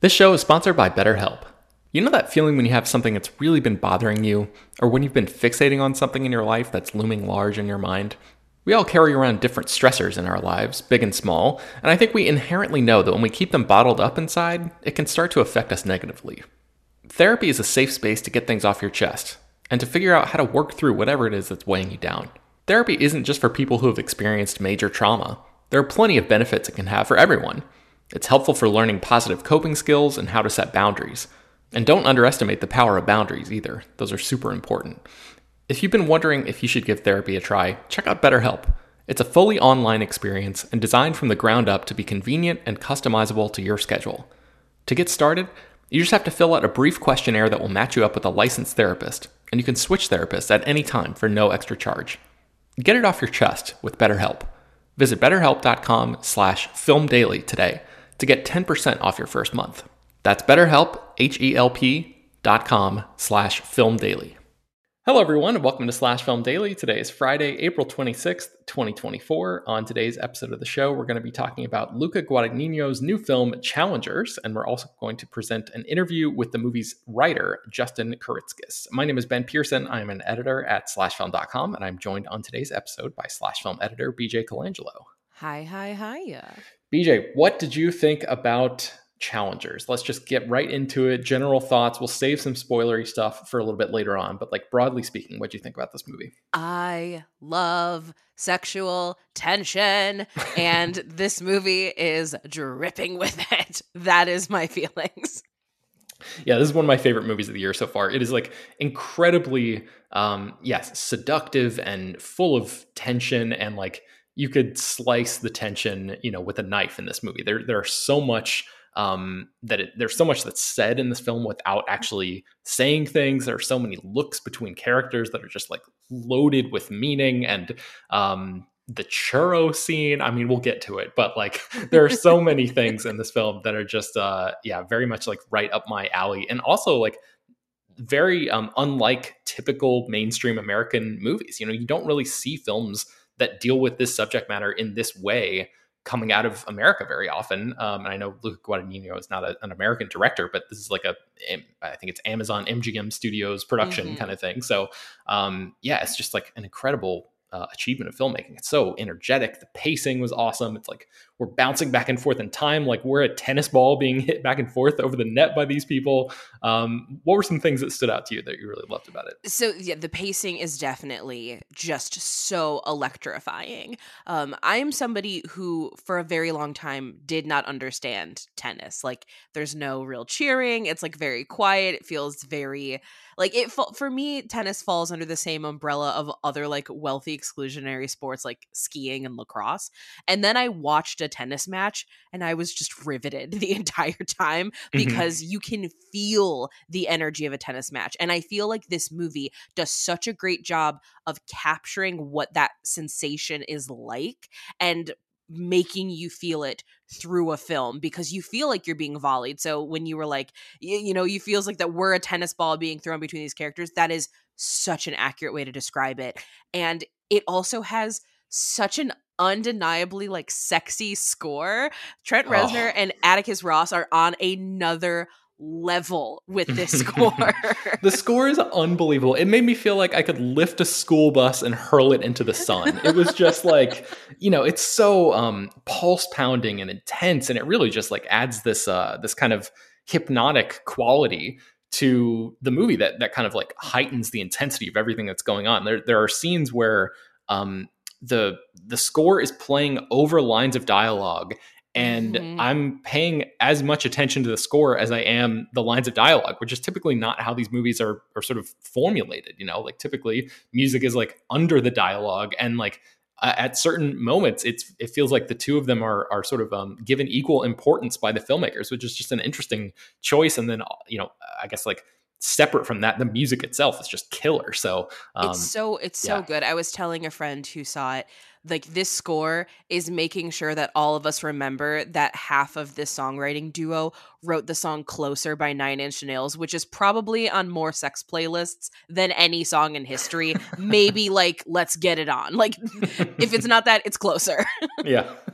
This show is sponsored by BetterHelp. You know that feeling when you have something that's really been bothering you, or when you've been fixating on something in your life that's looming large in your mind? We all carry around different stressors in our lives, big and small, and I think we inherently know that when we keep them bottled up inside, it can start to affect us negatively. Therapy is a safe space to get things off your chest, and to figure out how to work through whatever it is that's weighing you down. Therapy isn't just for people who have experienced major trauma. There are plenty of benefits it can have for everyone. It's helpful for learning positive coping skills and how to set boundaries. And don't underestimate the power of boundaries either. Those are super important. If you've been wondering if you should give therapy a try, check out BetterHelp. It's a fully online experience and designed from the ground up to be convenient and customizable to your schedule. To get started, you just have to fill out a brief questionnaire that will match you up with a licensed therapist, and you can switch therapists at any time for no extra charge. Get it off your chest with BetterHelp. Visit betterhelp.com/filmdaily today to get 10% off your first month. That's BetterHelp, HELP.com/filmdaily. Hello, everyone, and welcome to Slash Film Daily. Today is Friday, April 26th, 2024. On today's episode of the show, we're going to be talking about Luca Guadagnino's new film, Challengers, and we're also going to present an interview with the movie's writer, Justin Kuritzkis. My name is Ben Pearson. I'm an editor at SlashFilm.com, and I'm joined on today's episode by Slash Film editor, BJ Colangelo. Hi. BJ, what did you think about Challengers? Let's just get right into it. General thoughts. We'll save some spoilery stuff for a little bit later on, but broadly speaking, what do you think about this movie? I love sexual tension, and this movie is dripping with it. That is my feelings. Yeah, this is one of my favorite movies of the year so far. It is incredibly, seductive and full of tension, and you could slice the tension, with a knife in this movie. There are so much there's so much that's said in this film without actually saying things. There are so many looks between characters that are just loaded with meaning, and the churro scene. I mean, we'll get to it, but there are so many things in this film that are just very much right up my alley, and also very unlike typical mainstream American movies. You don't really see films that deal with this subject matter in this way coming out of America very often. And I know Luca Guadagnino is not an American director, but this is I think it's Amazon MGM Studios production kind of thing. So it's just an incredible achievement of filmmaking. It's so energetic. The pacing was awesome. It's we're bouncing back and forth in time. We're a tennis ball being hit back and forth over the net by these people. What were some things that stood out to you that you really loved about it? So yeah, the pacing is definitely just so electrifying. I'm somebody who for a very long time did not understand tennis. There's no real cheering. It's very quiet. It feels very for me, tennis falls under the same umbrella of other wealthy exclusionary sports like skiing and lacrosse. And then I watched a tennis match and I was just riveted the entire time because you can feel the energy of a tennis match. And I feel like this movie does such a great job of capturing what that sensation is like and making you feel it through a film, because you feel like you're being volleyed. So when you were you feels like that we're a tennis ball being thrown between these characters, that is such an accurate way to describe it. And it also has such an undeniably sexy score. Trent Reznor and Atticus Ross are on another level with this score. The score is unbelievable. It made me feel like I could lift a school bus and hurl it into the sun. It was just it's so pulse pounding and intense, and it really just adds this this kind of hypnotic quality to the movie that kind of heightens the intensity of everything that's going on. There are scenes where the score is playing over lines of dialogue, and I'm paying as much attention to the score as I am the lines of dialogue, which is typically not how these movies are sort of formulated. Typically music is under the dialogue, and at certain moments it feels like the two of them are sort of given equal importance by the filmmakers, which is just an interesting choice. And then I guess separate from that, the music itself is just killer. So it's so good. I was telling a friend who saw it, this score is making sure that all of us remember that half of this songwriting duo wrote the song Closer by Nine Inch Nails, which is probably on more sex playlists than any song in history. Maybe Let's Get It On. If it's not that, it's Closer. Yeah.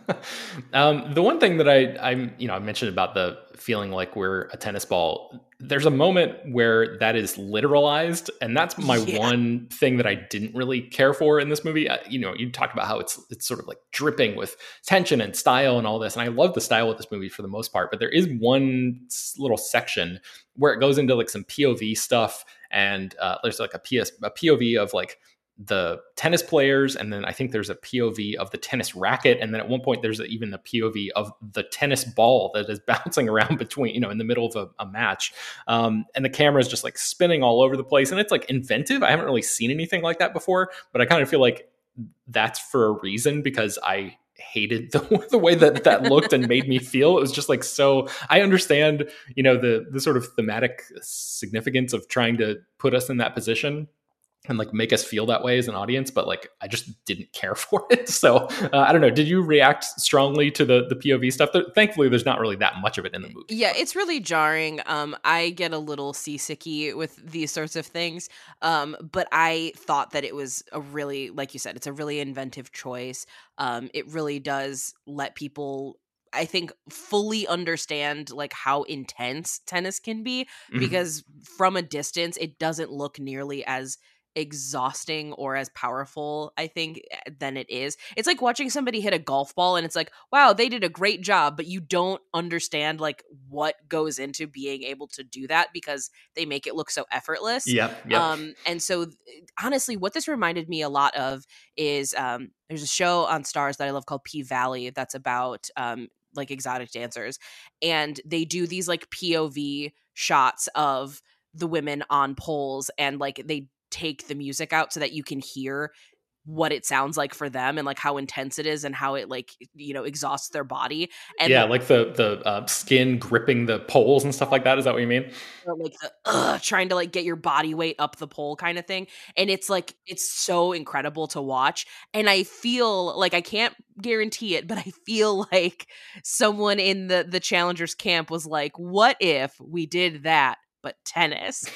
The one thing that I mentioned about the feeling like we're a tennis ball. There's a moment where that is literalized, and that's my Yeah. one thing that I didn't really care for in this movie. You talk about how it's sort of like dripping with tension and style and all this, and I love the style of this movie for the most part. But there is one little section where it goes into like some POV stuff, and there's like a POV of like the tennis players, and then I think there's a POV of the tennis racket, and then at one point there's even a POV of the tennis ball that is bouncing around between, in the middle of a match, and the camera is just like spinning all over the place, and it's like inventive. I haven't really seen anything like that before, but I kind of feel like that's for a reason, because I hated the way that looked and made me feel. It was just like, so I understand, the sort of thematic significance of trying to put us in that position and like make us feel that way as an audience, but like I just didn't care for it. So I don't know. Did you react strongly to the POV stuff? Thankfully, there's not really that much of it in the movie. Yeah, it's really jarring. I get a little seasicky with these sorts of things. But I thought that it was a really, like you said, it's a really inventive choice. It really does let people, I think, fully understand like how intense tennis can be, Mhm. because from a distance it doesn't look nearly as exhausting or as powerful, I think, than it is. It's like watching somebody hit a golf ball and it's like, wow, they did a great job, but you don't understand like what goes into being able to do that because they make it look so effortless. Yep. Yep. And so honestly, what this reminded me a lot of is there's a show on Stars that I love called P Valley that's about like exotic dancers, and they do these like POV shots of the women on poles, and like they take the music out so that you can hear what it sounds like for them and like how intense it is and how it like exhausts their body. Yeah, And like the skin gripping the poles and stuff like that. Is that what you mean? like the trying to like get your body weight up the pole kind of thing, and it's like it's so incredible to watch. And I feel like, I can't guarantee it, but I feel like someone in the challengers camp was like, what if we did that but tennis?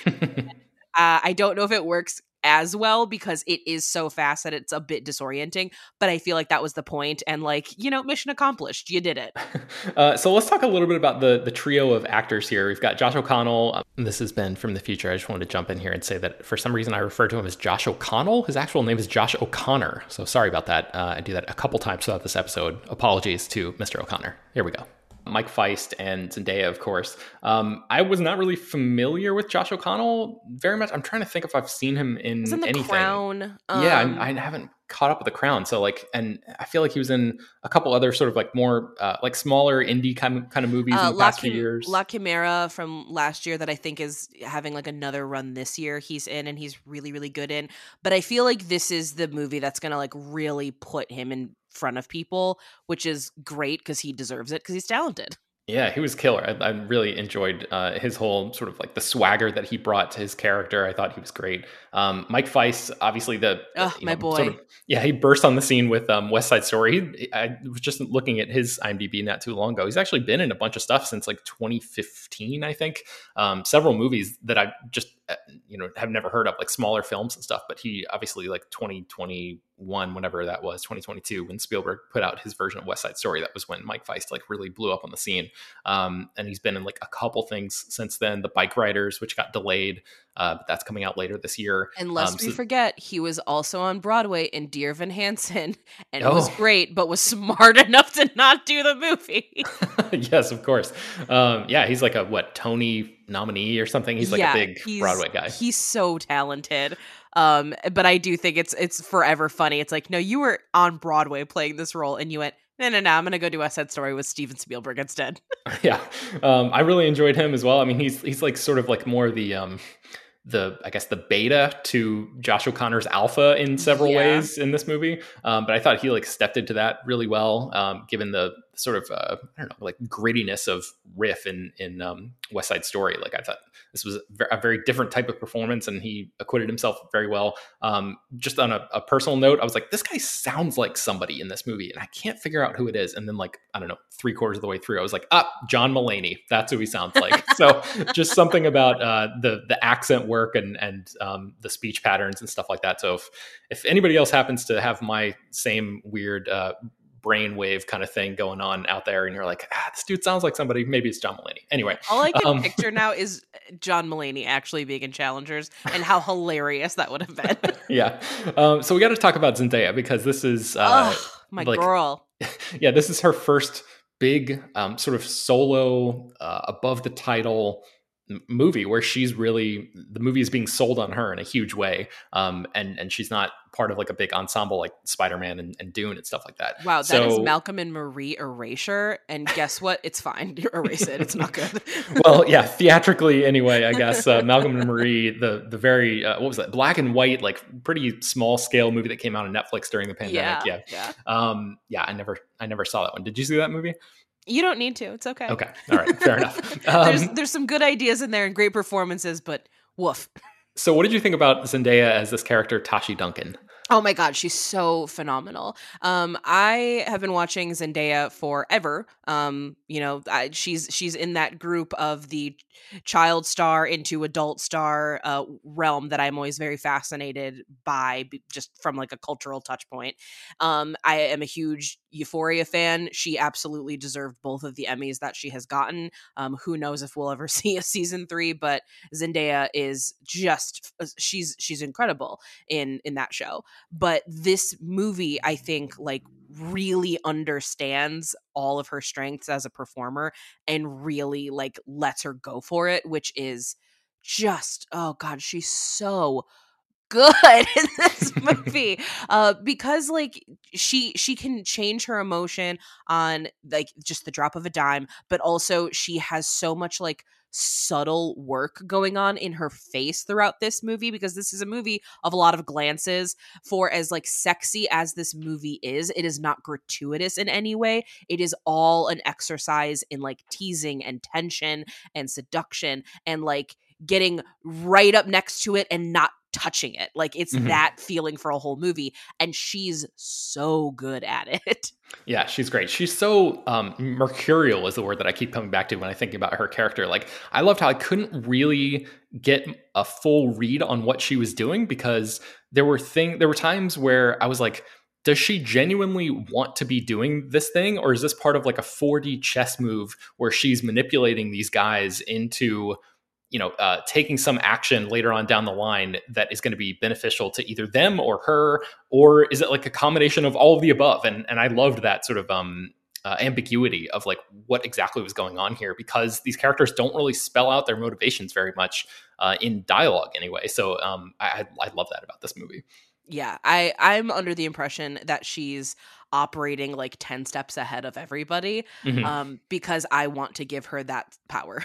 I don't know if it works as well because it is so fast that it's a bit disorienting, but I feel like that was the point, and like, mission accomplished. You did it. So let's talk a little bit about the trio of actors here. We've got Josh O'Connell. This has been From the Future. I just wanted to jump in here and say that for some reason I refer to him as Josh O'Connell. His actual name is Josh O'Connor. So sorry about that. I do that a couple times throughout this episode. Apologies to Mr. O'Connor. Here we go. Mike Feist and Zendaya, of course. I was not really familiar with Josh O'Connell very much. I'm trying to think if I've seen him Was in in The anything. Crown. Yeah, I haven't caught up with The Crown. So like, and I feel like he was in a couple other sort of like more like smaller indie kind of movies in the past few years. La Chimera from last year that I think is having like another run this year. He's in, and he's really, really good in. But I feel like this is the movie that's going to like really put him in front of people, which is great because he deserves it because he's talented. Yeah, he was killer. I really enjoyed his whole sort of like the swagger that he brought to his character. I thought he was great. Mike Feist, obviously Oh, my sort boy. of, yeah, he burst on the scene with West Side Story. I was just looking at his IMDb not too long ago. He's actually been in a bunch of stuff since like 2015, I think. Several movies that I just have never heard of, like smaller films and stuff. But he obviously, like 2021, whenever that was, 2022, when Spielberg put out his version of West Side Story, that was when Mike Feist like really blew up on the scene. And he's been in like a couple things since then. The Bike Riders, which got delayed, but that's coming out later this year. And lest we forget, he was also on Broadway in Dear Evan Hansen, and was Oh. great, but was smart enough to not do the movie. Yes, of course. Yeah, he's like a Tony nominee or something. He's like a big Broadway guy. He's so talented. But I do think it's forever funny. It's like, no, you were on Broadway playing this role, and you went, no, I'm gonna go do West Side Story with Steven Spielberg instead. Yeah, I really enjoyed him as well. I mean, he's like sort of like more the I guess the beta to Josh O'Connor's alpha in several ways in this movie. But I thought he like stepped into that really well, given the sort of I don't know, like grittiness of riff in West Side Story. Like I thought this was a very different type of performance, and he acquitted himself very well. Just on a personal note, I was like, this guy sounds like somebody in this movie, and I can't figure out who it is. And then like, I don't know, 3/4 of the way through, I was like, John Mulaney. That's who he sounds like. So just something about the accent work and the speech patterns and stuff like that. So if anybody else happens to have my same weird brainwave kind of thing going on out there, and you're like, this dude sounds like somebody. Maybe it's John Mulaney. Anyway, all I can picture now is John Mulaney actually being in Challengers, and how hilarious that would have been. Yeah. So we got to talk about Zendaya, because this is my girl. Yeah, this is her first big sort of solo above the title movie where she's really, the movie is being sold on her in a huge way, and she's not part of like a big ensemble like Spider-Man and Dune and stuff like that. Wow, that is Malcolm and Marie erasure, and guess what? It's fine. Erase it. It's not good. Well, yeah, theatrically anyway, I guess. Malcolm and Marie, the very what was that? Black and white, like pretty small scale movie that came out on Netflix during the pandemic. Yeah. I never saw that one. Did you see that movie? You don't need to. It's okay. Okay. All right. Fair enough. There's some good ideas in there and great performances, but woof. So what did you think about Zendaya as this character, Tashi Duncan? Oh my God, she's so phenomenal. I have been watching Zendaya forever. She's in that group of the child star into adult star realm that I'm always very fascinated by, just from like a cultural touch point. I am a huge Euphoria fan. She absolutely deserved both of the Emmys that she has gotten. Who knows if we'll ever see a season 3, but Zendaya is just, she's incredible in that show. But this movie, I think, like, really understands all of her strengths as a performer and really like lets her go for it, which is just, oh God, she's so good in this movie. Because like she can change her emotion on like just the drop of a dime, but also she has so much like subtle work going on in her face throughout this movie, because this is a movie of a lot of glances. For as like sexy as this movie is, it is not gratuitous in any way. It is all an exercise in like teasing and tension and seduction and like getting right up next to it and not touching it. Like it's that feeling for a whole movie, and she's so good at it. Yeah, she's great. She's so mercurial is the word that I keep coming back to when I think about her character. Like, I loved how I couldn't really get a full read on what she was doing, because there were times where I was like, does she genuinely want to be doing this thing, or is this part of like a 4D chess move where she's manipulating these guys into taking some action later on down the line that is going to be beneficial to either them or her, or is it like a combination of all of the above? And I loved that sort of ambiguity of like what exactly was going on here, because these characters don't really spell out their motivations very much in dialogue anyway. So I love that about this movie. Yeah, I'm under the impression that she's operating like 10 steps ahead of everybody, because I want to give her that power.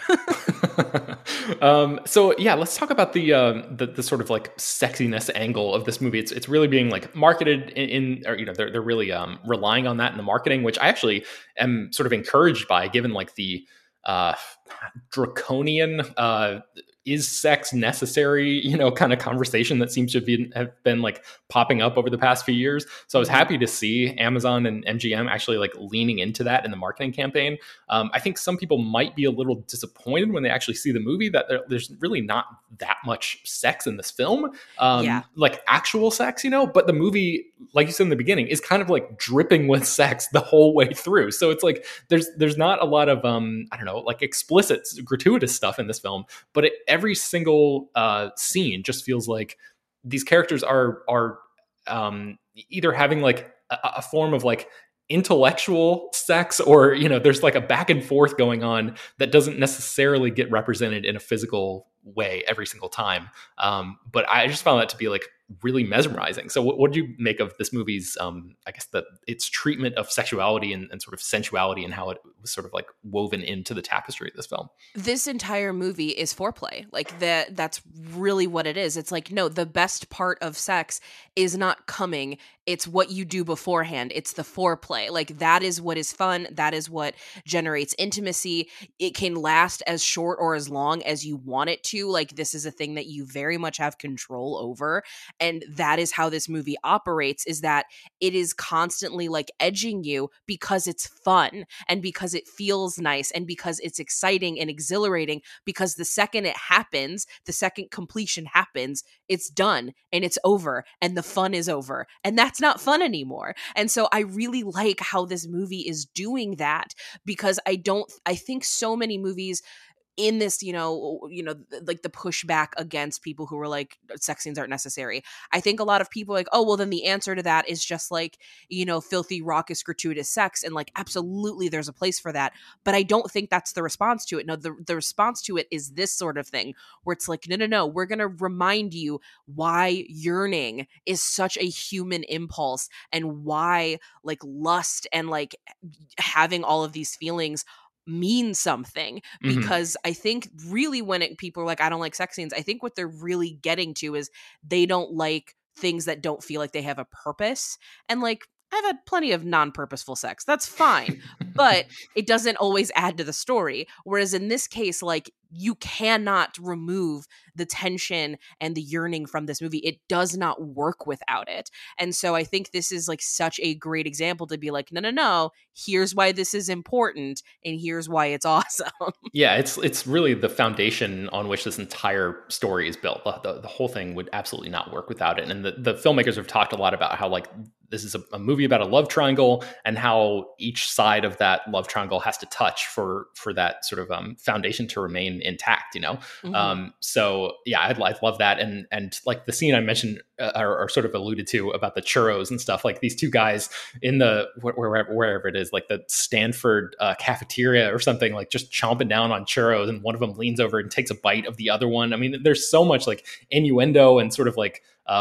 So yeah, let's talk about the sort of like sexiness angle of this movie. It's really being like marketed they're really relying on that in the marketing, which I actually am sort of encouraged by, given like the draconian is sex necessary, kind of conversation that seems to have been like popping up over the past few years. So I was happy to see Amazon and MGM actually like leaning into that in the marketing campaign. I think some people might be a little disappointed when they actually see the movie that there's really not that much sex in this film, like actual sex, but the movie, like you said in the beginning, is kind of like dripping with sex the whole way through. So it's like, there's not a lot of, like explicit, gratuitous stuff in this film, but every single scene just feels like these characters are either having like a form of like intellectual sex, or there's like a back and forth going on that doesn't necessarily get represented in a physical way every single time. But I just found that to be like really mesmerizing. So what did you make of this movie's I guess its treatment of sexuality and sort of sensuality, and how it was sort of like woven into the tapestry of this film? This entire movie is foreplay. Like that's really what it is. It's like, no, the best part of sex is not coming. It's what you do beforehand. It's the foreplay. Like that is what is fun. That is what generates intimacy. It can last as short or as long as you want it to. to, like, this is a thing that you very much have control over. And that is how this movie operates, is that it is constantly like edging you because it's fun and because it feels nice and because it's exciting and exhilarating, because the second it happens, the second completion happens, it's done and it's over and the fun is over. And that's not fun anymore. And so I really like how this movie is doing that, because I think so many movies in this, like the pushback against people who were like, sex scenes aren't necessary. I think a lot of people are like, oh, well, then the answer to that is just like, filthy, raucous, gratuitous sex. And like, absolutely, there's a place for that. But I don't think that's the response to it. No, the response to it is this sort of thing where it's like, no, we're going to remind you why yearning is such a human impulse, and why like lust and like having all of these feelings mean something. Mhm. Because I think really when people are like, I don't like sex scenes, I think what they're really getting to is they don't like things that don't feel like they have a purpose. And like, I've had plenty of non-purposeful sex. That's fine. But it doesn't always add to the story. Whereas in this case, like, you cannot remove the tension and the yearning from this movie. It does not work without it. And so I think this is like such a great example to be like, no, here's why this is important and here's why it's awesome. Yeah, it's really the foundation on which this entire story is built. The whole thing would absolutely not work without it. And the filmmakers have talked a lot about how like this is a movie about a love triangle, and how each side of that love triangle has to touch for that sort of foundation to remain intact. Mhm. So yeah, I love that, and like the scene I mentioned or sort of alluded to about the churros and stuff. Like these two guys in the wherever it is, like the Stanford cafeteria or something, like just chomping down on churros, and one of them leans over and takes a bite of the other one. I mean, there's so much like innuendo and sort of like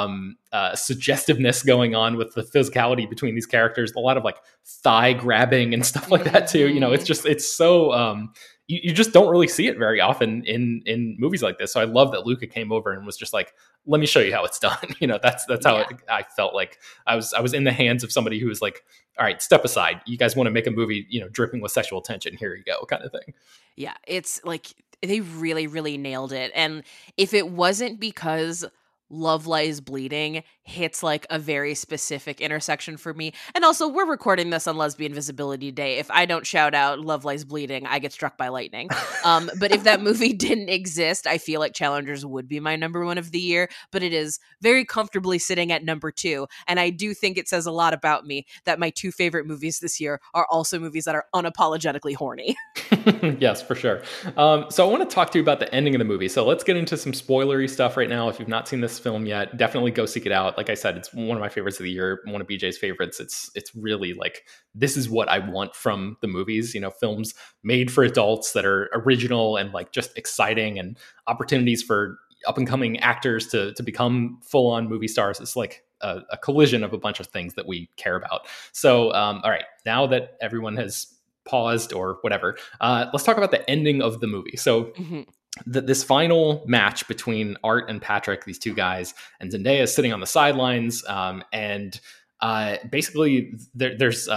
suggestiveness going on with the physicality between these characters. A lot of like thigh grabbing and stuff like that too. It's so you just don't really see it very often in movies like this. So I love that Luca came over and was just like, let me show you how it's done. That's how I felt like I was in the hands of somebody who was like, all right, step aside. You guys want to make a movie, dripping with sexual tension. Here you go, kind of thing. Yeah, it's like they really, really nailed it. And if it wasn't because Love Lies Bleeding hits like a very specific intersection for me. And also, we're recording this on Lesbian Visibility Day. If I don't shout out Love Lies Bleeding, I get struck by lightning. But if that movie didn't exist, I feel like Challengers would be my number one of the year. But it is very comfortably sitting at number two. And I do think it says a lot about me that my two favorite movies this year are also movies that are unapologetically horny. Yes, for sure. So I want to talk to you about the ending of the movie. So let's get into some spoilery stuff right now. If you've not seen this film yet, definitely go seek it out. Like I said, it's one of my favorites of the year, one of BJ's favorites. It's really like, this is what I want from the movies, films made for adults that are original and like just exciting, and opportunities for up and coming actors to become full on movie stars. It's like a collision of a bunch of things that we care about. So, all right, now that everyone has paused or whatever, let's talk about the ending of the movie. So Mhm. this final match between Art and Patrick, these two guys, and Zendaya is sitting on the sidelines, and basically there's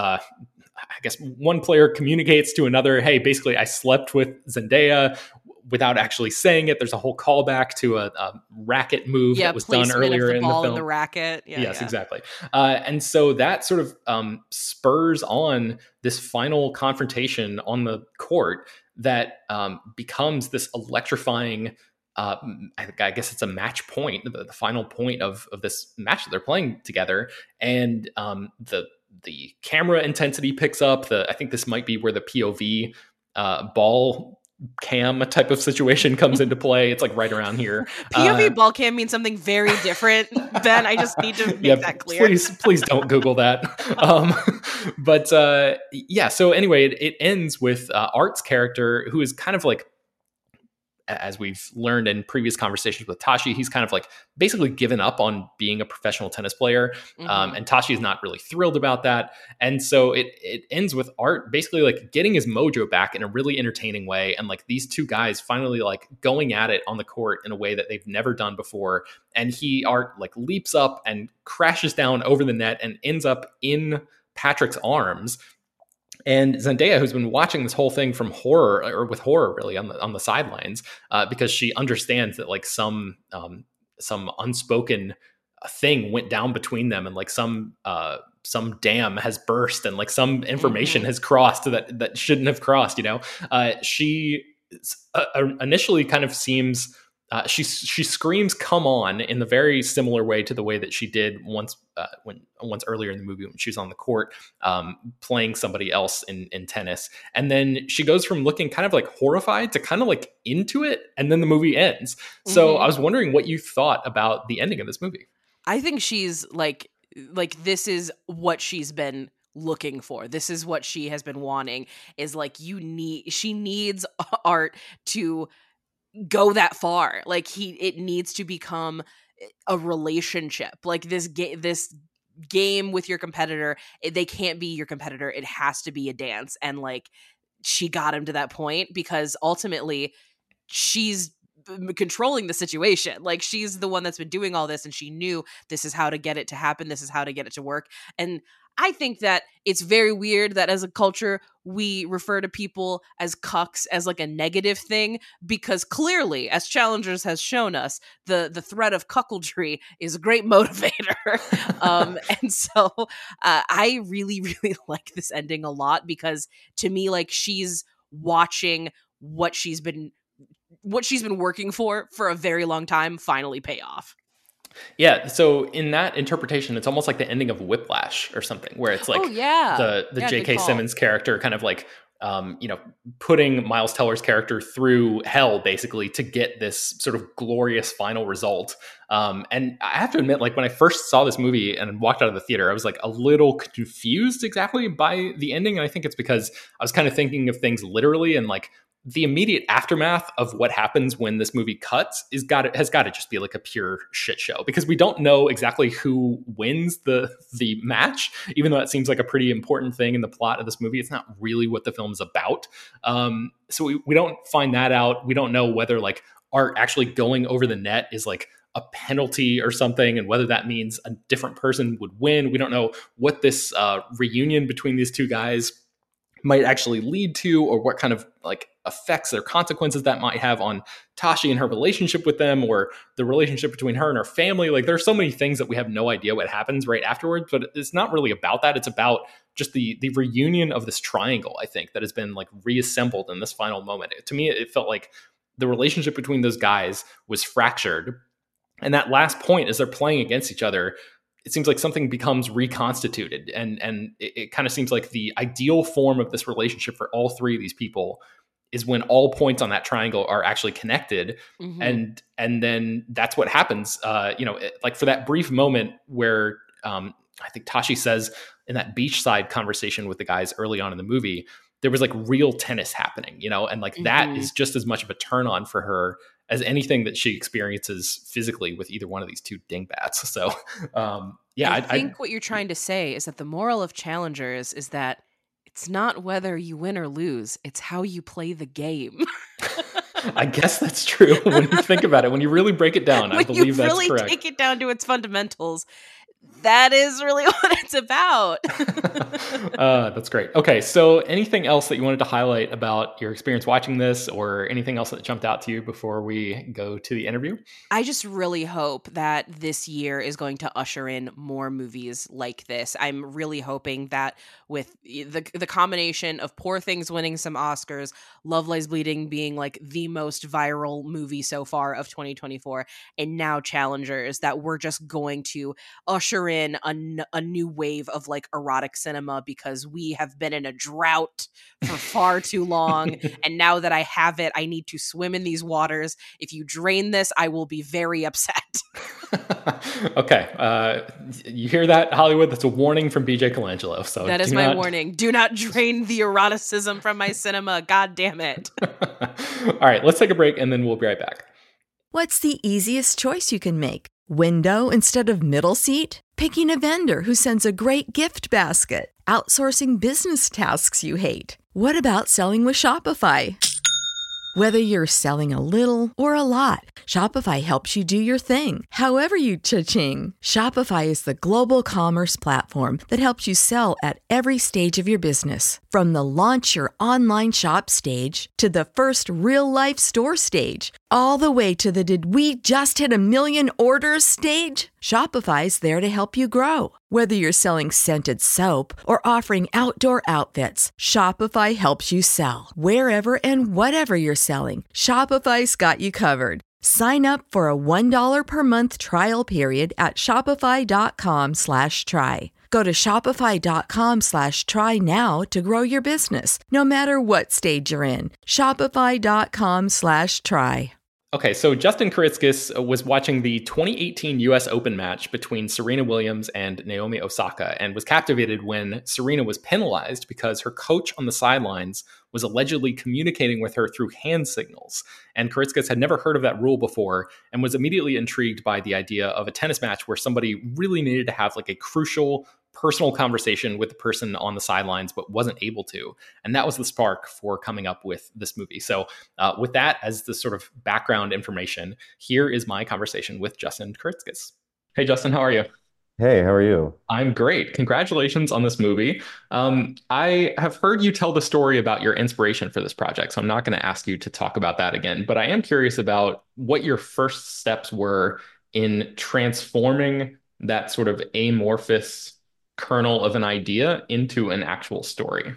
I guess one player communicates to another, hey, basically I slept with Zendaya, without actually saying it. There's a whole callback to a racket move that was done Placement earlier of the in the ball in film. the racket. Yeah, Yes, yeah. exactly. And so that sort of spurs on this final confrontation on the court that becomes this electrifying. I guess it's a match point, the final point of this match that they're playing together, and the camera intensity picks up. I think this might be where the POV ball cam type of situation comes into play. It's like right around here. POV ball cam means something very different. Ben, I just need to make that clear. Please don't Google that. But yeah, so anyway, it ends with Art's character, who is kind of like, as we've learned in previous conversations with Tashi, he's kind of like basically given up on being a professional tennis player. Mhm. And Tashi is not really thrilled about that. And so it ends with Art basically like getting his mojo back in a really entertaining way. And like these two guys finally like going at it on the court in a way that they've never done before. And Art like leaps up and crashes down over the net and ends up in Patrick's arms. And Zendaya, who's been watching this whole thing from horror, or with horror really on the sidelines, because she understands that like some unspoken thing went down between them, and like some dam has burst, and like some information has crossed that shouldn't have crossed. She initially kind of seems. She screams "come on" in the very similar way to the way that she did once earlier in the movie when she was on the court playing somebody else in tennis, and then she goes from looking kind of like horrified to kind of like into it, and then the movie ends. So I was wondering what you thought about the ending of this movie. I think she's like this is what she's been looking for. This is what she has been wanting, is like she needs art to go that far. Like it needs to become a relationship. Like this game with your competitor, they can't be your competitor. It has to be a dance. And like she got him to that point because ultimately she's controlling the situation. Like she's the one that's been doing all this, and she knew this is how to get it to happen. This is how to get it to work. And I think that it's very weird that as a culture, we refer to people as cucks as like a negative thing, because clearly, as Challengers has shown us, the threat of cuckoldry is a great motivator. And so I really, really like this ending a lot, because to me, like she's watching what she's been working for a very long time finally pay off. Yeah, so in that interpretation, it's almost like the ending of Whiplash or something, where it's like the J.K. Simmons character kind of like putting Miles Teller's character through hell basically to get this sort of glorious final result. And I have to admit, like when I first saw this movie and walked out of the theater, I was like a little confused exactly by the ending. And I think it's because I was kind of thinking of things literally, and like the immediate aftermath of what happens when this movie cuts has got to just be like a pure shit show, because we don't know exactly who wins the match, even though it seems like a pretty important thing in the plot of this movie. It's not really what the film's about. So we don't find that out. We don't know whether like art actually going over the net is like a penalty or something, and whether that means a different person would win. We don't know what this reunion between these two guys might actually lead to, or what kind of like effects or consequences that might have on Tashi and her relationship with them, or the relationship between her and her family. Like there's so many things that we have no idea what happens right afterwards, but it's not really about that. It's about just the reunion of this triangle, I think, that has been like reassembled in this final moment. To me, it felt like the relationship between those guys was fractured. And that last point, as they're playing against each other, it seems like something becomes reconstituted, and it kind of seems like the ideal form of this relationship for all three of these people is when all points on that triangle are actually connected. And then that's what happens. Like for that brief moment where I think Tashi says in that beachside conversation with the guys early on in the movie, there was like real tennis happening, and like that is just as much of a turn on for her as anything that she experiences physically with either one of these two dingbats. So, I think what you're trying to say is that the moral of Challengers is that it's not whether you win or lose, it's how you play the game. I guess that's true when you think about it. When you really break it down, I believe that's correct. When you really take it down to its fundamentals, that is really what it's about. That's great. Okay, so anything else that you wanted to highlight about your experience watching this, or anything else that jumped out to you before we go to the interview? I just really hope that this year is going to usher in more movies like this. I'm really hoping that with the combination of Poor Things winning some Oscars, Love Lies Bleeding being like the most viral movie so far of 2024, and now Challengers, that we're just going to usher in a new wave of like erotic cinema, because we have been in a drought for far too long. And now that I have it, I need to swim in these waters. If you drain this, I will be very upset. Okay. You hear that, Hollywood? That's a warning from BJ Colangelo. So that is my warning. Do not drain the eroticism from my cinema. God damn it. All right, let's take a break and then we'll be right back. What's the easiest choice you can make? Window instead of middle seat? Picking a vendor who sends a great gift basket? Outsourcing business tasks you hate? What about selling with Shopify? Whether you're selling a little or a lot, Shopify helps you do your thing, however you cha-ching. Shopify is the global commerce platform that helps you sell at every stage of your business. From the launch your online shop stage to the first real-life store stage, all the way to the did we just hit a million orders stage. Shopify's there to help you grow. Whether you're selling scented soap or offering outdoor outfits, Shopify helps you sell. Wherever and whatever you're selling, Shopify's got you covered. Sign up for a $1 per month trial period at shopify.com/try. Go to shopify.com/try now to grow your business, no matter what stage you're in. Shopify.com/try. Okay, so Justin Kritzkis was watching the 2018 US Open match between Serena Williams and Naomi Osaka and was captivated when Serena was penalized because her coach on the sidelines was allegedly communicating with her through hand signals. And Kritzkis had never heard of that rule before and was immediately intrigued by the idea of a tennis match where somebody really needed to have like a crucial personal conversation with the person on the sidelines, but wasn't able to. And that was the spark for coming up with this movie. So with that as the sort of background information, here is my conversation with Justin Kritzkis. Hey, Justin, how are you? Hey, how are you? I'm great. Congratulations on this movie. I have heard you tell the story about your inspiration for this project, so I'm not going to ask you to talk about that again, but I am curious about what your first steps were in transforming that sort of amorphous kernel of an idea into an actual story.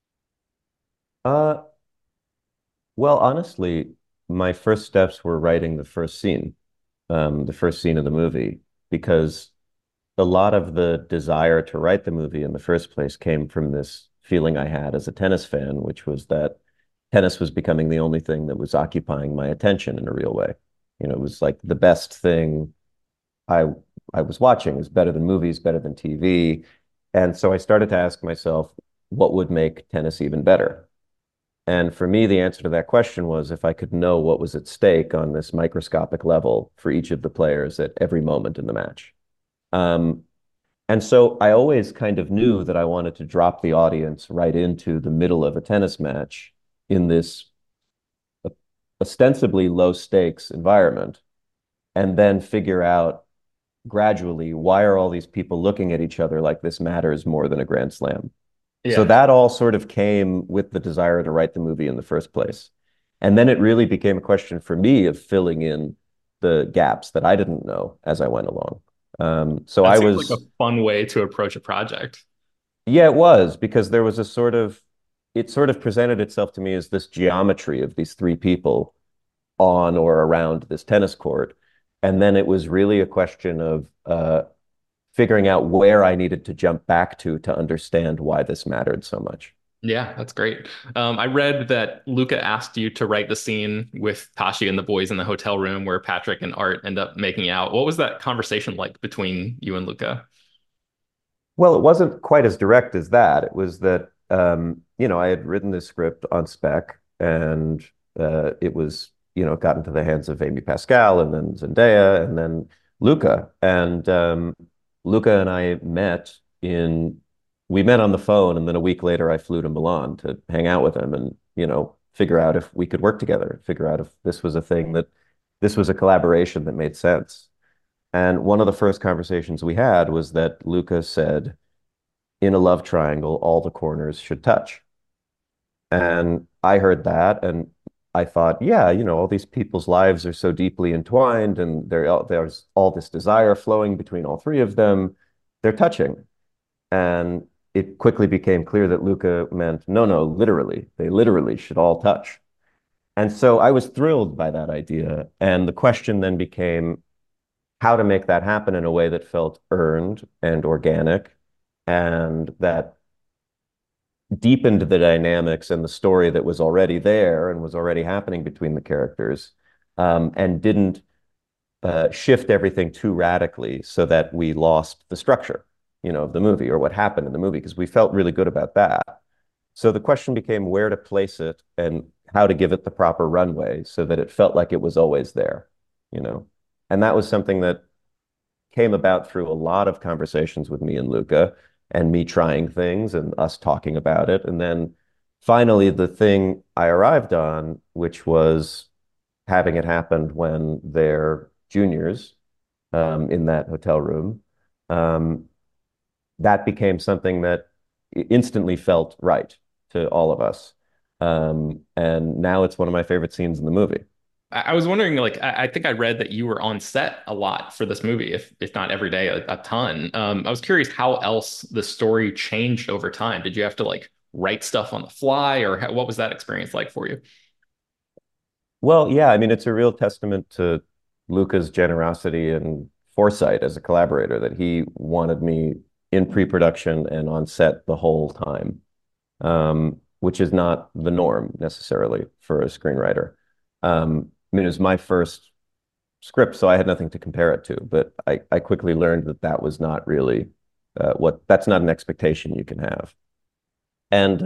Uh, well, honestly, my first steps were writing the first scene of the movie, because a lot of the desire to write the movie in the first place came from this feeling I had as a tennis fan, which was that tennis was becoming the only thing that was occupying my attention in a real way. You know, it was like the best thing I I was watching. It was better than movies, better than TV. And so I started to ask myself, what would make tennis even better? And for me, the answer to that question was if I could know what was at stake on this microscopic level for each of the players at every moment in the match. Um, and so I always kind of knew that I wanted to drop the audience right into the middle of a tennis match in this ostensibly low stakes environment, and then figure out gradually why are all these people looking at each other like this matters more than a Grand Slam. So Yeah. that all sort of came with the desire to write the movie in the first place. And then it really became a question for me of filling in the gaps that I didn't know as I went along. So That I seems like a was, fun way to approach a project. yeah, it was, because there was it sort of presented itself to me as this geometry of these three people on or around this tennis court. And then it was really a question of figuring out where I needed to jump back to understand why this mattered so much. Yeah, that's great. I read that Luca asked you to write the scene with Tashi and the boys in the hotel room where Patrick and Art end up making out. What was that conversation like between you and Luca? Well, it wasn't quite as direct as that. It was that, I had written this script on spec, and it was, got into the hands of Amy Pascal and then Zendaya and then Luca. And Luca and I we met on the phone, and then a week later I flew to Milan to hang out with him and, figure out if we could work together, figure out if this was a collaboration that made sense. And one of the first conversations we had was that Luca said, in a love triangle, all the corners should touch. And I heard that and I thought, yeah, all these people's lives are so deeply entwined, and there's all this desire flowing between all three of them. They're touching. And it quickly became clear that Luca meant, no, no, literally, they literally should all touch. And so I was thrilled by that idea. And the question then became how to make that happen in a way that felt earned and organic, and that deepened the dynamics and the story that was already there and was already happening between the characters, and didn't shift everything too radically so that we lost the structure, of the movie or what happened in the movie, because we felt really good about that. So the question became where to place it and how to give it the proper runway so that it felt like it was always there, you know. And that was something that came about through a lot of conversations with me and Luca, and me trying things and us talking about it. And then finally, the thing I arrived on, which was having it happen when they're juniors in that hotel room, um, that became something that instantly felt right to all of us. And now it's one of my favorite scenes in the movie. I was wondering, like, I think I read that you were on set a lot for this movie, if not every day, a ton. I was curious how else the story changed over time. Did you have to like write stuff on the fly, or what was that experience like for you? Well, yeah, I mean, it's a real testament to Luca's generosity and foresight as a collaborator that he wanted me in pre-production and on set the whole time, which is not the norm necessarily for a screenwriter. I mean, it was my first script, so I had nothing to compare it to, but I quickly learned that that was not really that's not an expectation you can have. And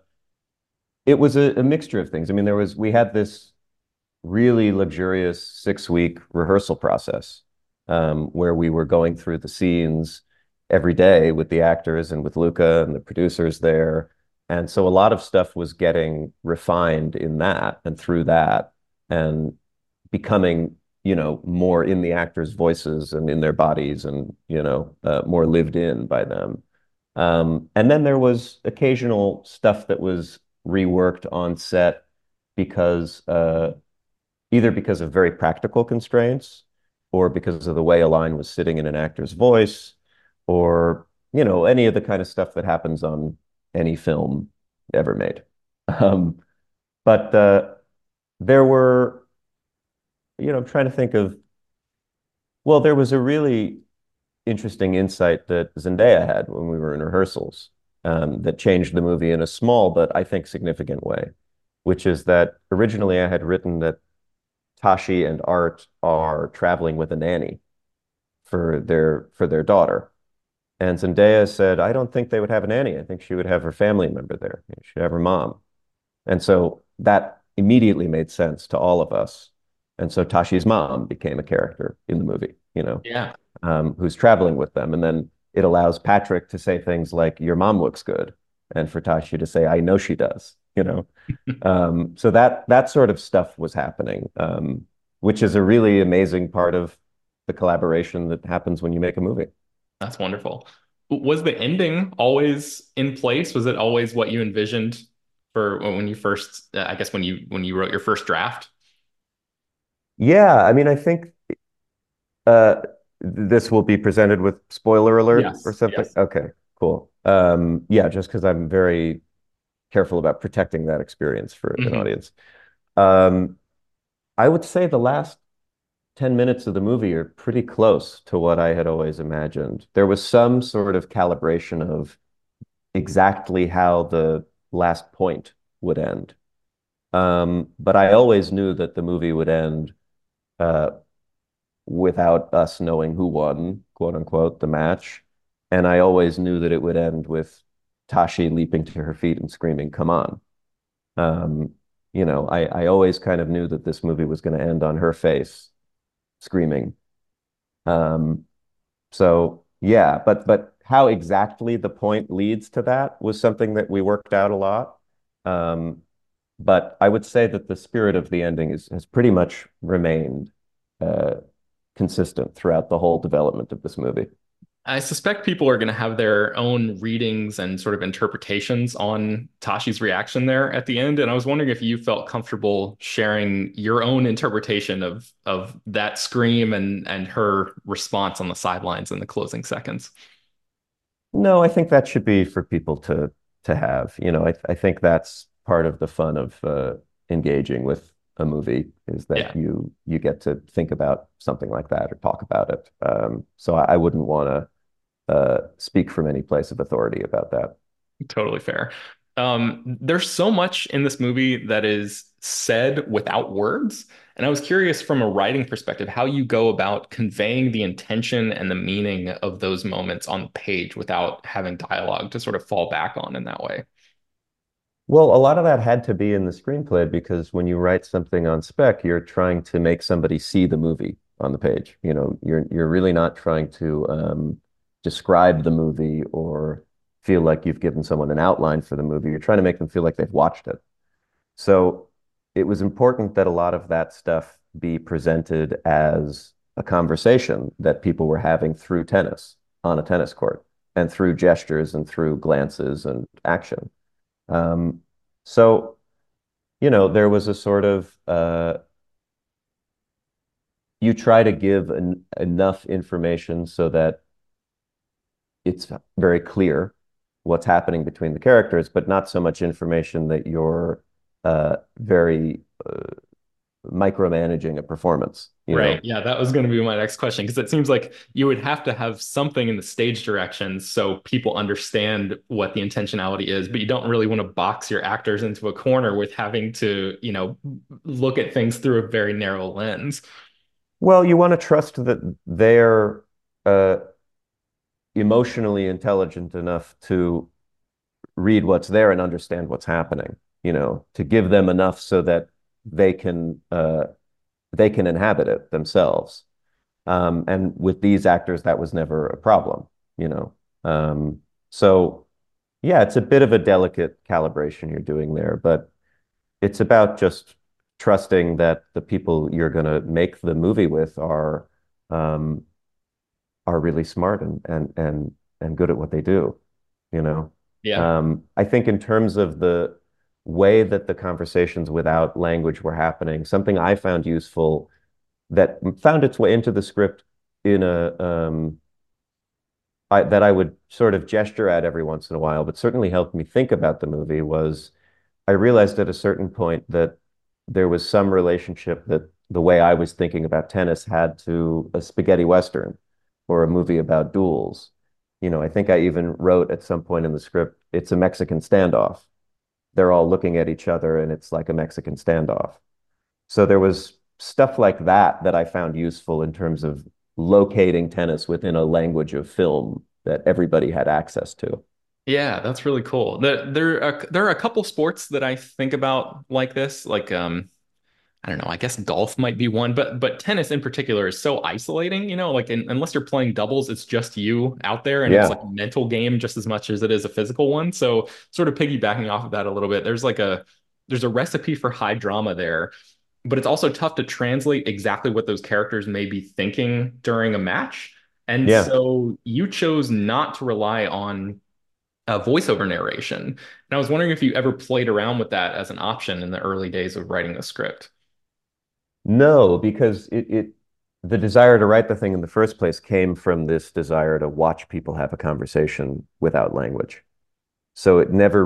it was a mixture of things. I mean, we had this really luxurious 6 week rehearsal process where we were going through the scenes every day with the actors and with Luca and the producers there. And so a lot of stuff was getting refined in that and through that and becoming, more in the actors' voices and in their bodies and, more lived in by them. And then there was occasional stuff that was reworked on set because either because of very practical constraints or because of the way a line was sitting in an actor's voice or, any of the kind of stuff that happens on any film ever made. Um, but there were, I'm trying to think of, well, there was a really interesting insight that Zendaya had when we were in rehearsals that changed the movie in a small but I think significant way, which is that originally I had written that Tashi and Art are traveling with a nanny for their daughter. And Zendaya said, I don't think they would have a nanny. I think she would have her family member there. She'd have her mom. And so that immediately made sense to all of us. And so Tashi's mom became a character in the movie, Yeah. who's traveling with them. And then it allows Patrick to say things like, your mom looks good. And for Tashi to say, I know she does. So that sort of stuff was happening, which is a really amazing part of the collaboration that happens when you make a movie. That's wonderful. Was the ending always in place? Was it always what you envisioned for when you first, I guess when you wrote your first draft? Yeah, I mean, I think uh, this will be presented with spoiler alert or Yes. something. Yes. Okay, cool. Yeah, just because I'm very careful about protecting that experience for an Hmm. audience. Um, I would say the last 10 minutes of the movie are pretty close to what I had always imagined. There was some sort of calibration of exactly how the last point would end. But I always knew that the movie would end uh, without us knowing who won, quote unquote, the match. And I always knew that it would end with Tashi leaping to her feet and screaming, "Come on." Um, I always kind of knew that this movie was going to end on her face screaming. Um, so yeah, but how exactly the point leads to that was something that we worked out a lot. Um, but I would say that the spirit of the ending has pretty much remained uh, consistent throughout the whole development of this movie. I suspect people are going to have their own readings and sort of interpretations on Tashi's reaction there at the end. And I was wondering if you felt comfortable sharing your own interpretation of that scream and her response on the sidelines in the closing seconds. No, I think that should be for people to have. I think that's part of the fun of engaging with a movie is that Yeah, you get to think about something like that or talk about it. So I wouldn't want to speak from any place of authority about that. totally fair. There's so much in this movie that is said without words. And I was curious from a writing perspective how you go about conveying the intention and the meaning of those moments on the page without having dialogue to sort of fall back on in that way. Well, a lot of that had to be in the screenplay because when you write something on spec, you're trying to make somebody see the movie on the page. You're really not trying to describe the movie or feel like you've given someone an outline for the movie. You're trying to make them feel like they've watched it. So it was important that a lot of that stuff be presented as a conversation that people were having through tennis on a tennis court and through gestures and through glances and action. Um, so, there was a sort of you try to give enough information so that it's very clear what's happening between the characters, but not so much information that you're very micromanaging a performance, you Right. know? Yeah, that was going to be my next question because it seems like you would have to have something in the stage directions so people understand what the intentionality is, but you don't really want to box your actors into a corner with having to, look at things through a very narrow lens. Well, you want to trust that they're uh, emotionally intelligent enough to read what's there and understand what's happening, to give them enough so that they can uh, they can inhabit it themselves. And with these actors, that was never a problem, you know. So yeah, it's a bit of a delicate calibration you're doing there, but it's about just trusting that the people you're going to make the movie with um, are really smart and good at what they do, you know. Yeah. I think in terms of the way that the conversations without language were happening, something I found useful that found its way into the script in that I would sort of gesture at every once in a while, but certainly helped me think about the movie was I realized at a certain point that there was some relationship that the way I was thinking about tennis had to a spaghetti Western or a movie about duels. I think I even wrote at some point in the script, it's a Mexican standoff. They're all looking at each other and it's like a Mexican standoff. So there was stuff like that that I found useful in terms of locating tennis within a language of film that everybody had access to. Yeah, that's really cool. There are a couple sports that I think about like this, like I don't know, I guess golf might be one, but tennis in particular is so isolating, like unless you're playing doubles, it's just you out there and it's like Yeah. a mental game just as much as it is a physical one. So sort of piggybacking off of that a little bit, there's a recipe for high drama there, but it's also tough to translate exactly what those characters may be thinking during a match. And Yeah. so you chose not to rely on voiceover narration. And I was wondering if you ever played around with that as an option in the early days of writing the script. No, because the desire to write the thing in the first place came from this desire to watch people have a conversation without language. So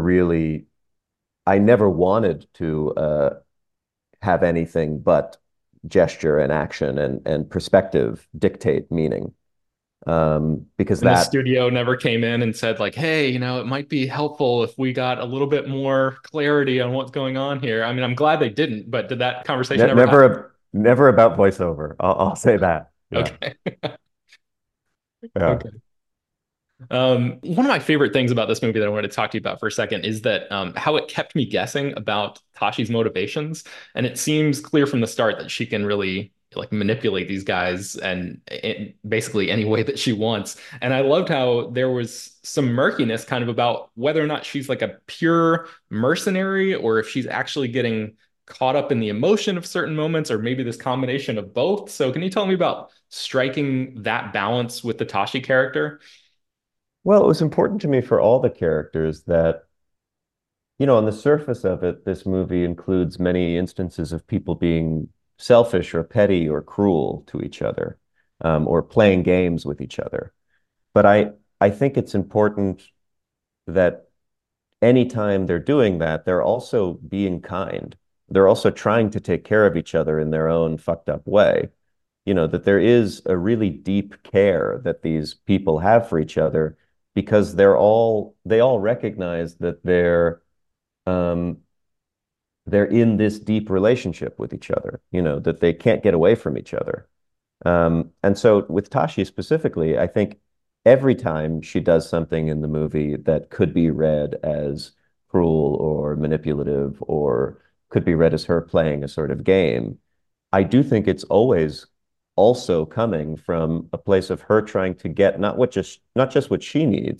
I never wanted to have anything but gesture and action and perspective dictate meaning. Because And the that studio never came in and said, like, hey, it might be helpful if we got a little bit more clarity on what's going on here. I mean, I'm glad they didn't, but did that conversation ever happen? never about voiceover. I'll say that. Yeah. Okay. Yeah. Okay. One of my favorite things about this movie that I wanted to talk to you about for a second is that how it kept me guessing about Tashi's motivations. And it seems clear from the start that she can really like manipulate these guys and basically any way that she wants. And I loved how there was some murkiness kind of about whether or not she's like a pure mercenary or if she's actually getting caught up in the emotion of certain moments or maybe this combination of both. So can you tell me about striking that balance with the Tashi character? Well, it was important to me for all the characters that, on the surface of it, this movie includes many instances of people being selfish or petty or cruel to each other, or playing games with each other. But I think it's important that anytime they're doing that, they're also being kind. They're also trying to take care of each other in their own fucked up way. That there is a really deep care that these people have for each other because they all recognize that um, they're in this deep relationship with each other, that they can't get away from each other. And so with Tashi specifically, I think every time she does something in the movie that could be read as cruel or manipulative or could be read as her playing a sort of game, I do think it's always also coming from a place of her trying to get not just what she needs,